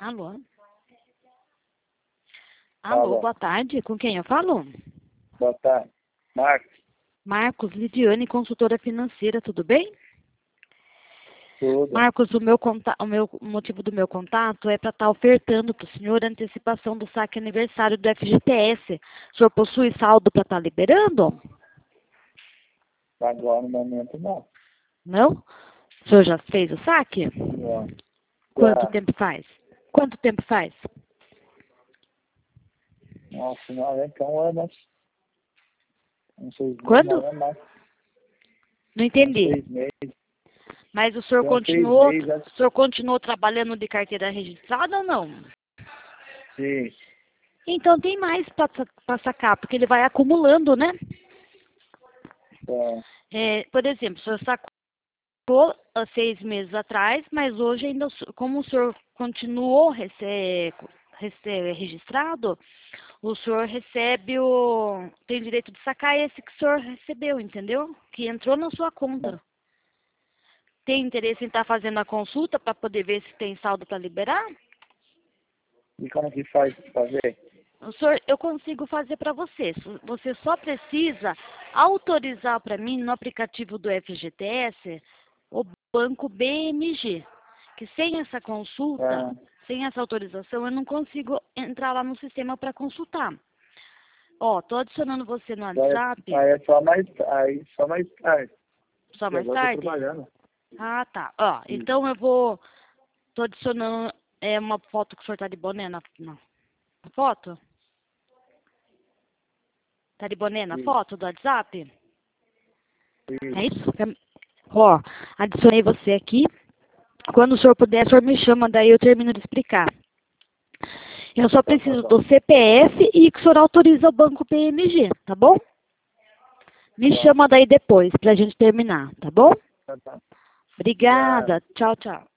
Alô? Alô, Alô. boa tarde. Com quem eu falo? Boa tarde. Marcos, Marcos, Lidiane, consultora financeira, tudo bem? tudo. Marcos, o motivo do meu contato é para estar ofertando para o senhor a antecipação do saque aniversário do FGTS. O senhor possui saldo para estar liberando? Agora no momento não. Não? O senhor já fez o saque? Não. Quanto Já. tempo faz? Quanto tempo faz? Nossa, não, então é mais. Não sei, Quando? não é mais. Não Uns entendi. 6 meses. Mas o senhor Tem uns 6 continuou, meses, o senhor continuou trabalhando de carteira registrada ou não? sim. Então tem mais para sacar, porque ele vai acumulando, né? Por exemplo, o senhor sacou há 6 meses atrás, mas hoje ainda, como o senhor continuou registrado, o senhor tem direito de sacar esse que o senhor recebeu, entendeu? Que entrou na sua conta. Tem interesse em estar fazendo a consulta para poder ver se tem saldo para liberar? E como que faz pra fazer? Eu consigo fazer para você. Você só precisa autorizar para mim no aplicativo do FGTS o banco BMG. Que sem essa consulta, sem essa autorização, eu não consigo entrar lá no sistema para consultar. Ó, tô adicionando você no WhatsApp. Aí é só mais, só mais tarde. Só mais Agora eu tarde? tô trabalhando. Ah, tá. Ó, então tô adicionando uma foto que o senhor tá de boné na foto? Tá de boné na foto do WhatsApp? É isso? Ó, adicionei você aqui. Quando o senhor puder, o senhor me chama, daí eu termino de explicar. Eu só preciso do CPF e que o senhor autoriza o banco PMG, tá bom? Me chama daí depois, pra gente terminar, tá bom? Tá. Obrigada. Tchau, tchau.